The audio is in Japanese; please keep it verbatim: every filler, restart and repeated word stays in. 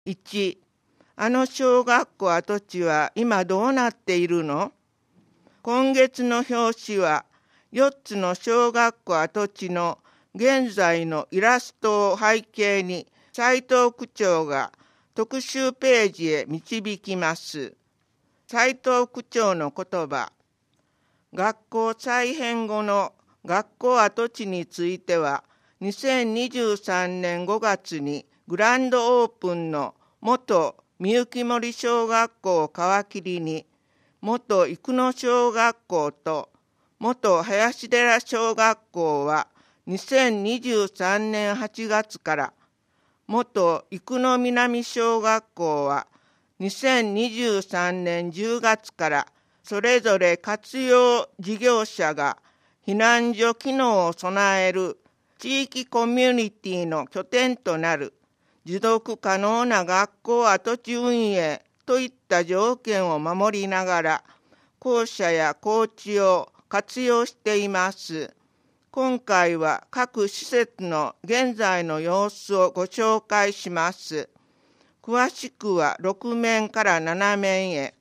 いち、あの小学校跡地は今どうなっているの？今月の表紙はよっつの小学校跡地の現在のイラストを背景に斉藤区長が特集ページへ導きます。斉藤区長の言葉。学校再編後の学校跡地についてはにせんにじゅうさんねんごがつにグランドオープンの元みゆきもり小学校を皮切りに元生野小学校と元林寺小学校はにせんにじゅうさんねんはちがつから元生野南小学校はにせんにじゅうさんねんじゅうがつからそれぞれ活用事業者が避難所機能を備える地域コミュニティの拠点となる持続可能な学校跡地運営といった条件を守りながら校舎や校地を活用しています。今回は各施設の現在の様子をご紹介します。詳しくはろくめんからななめんへ。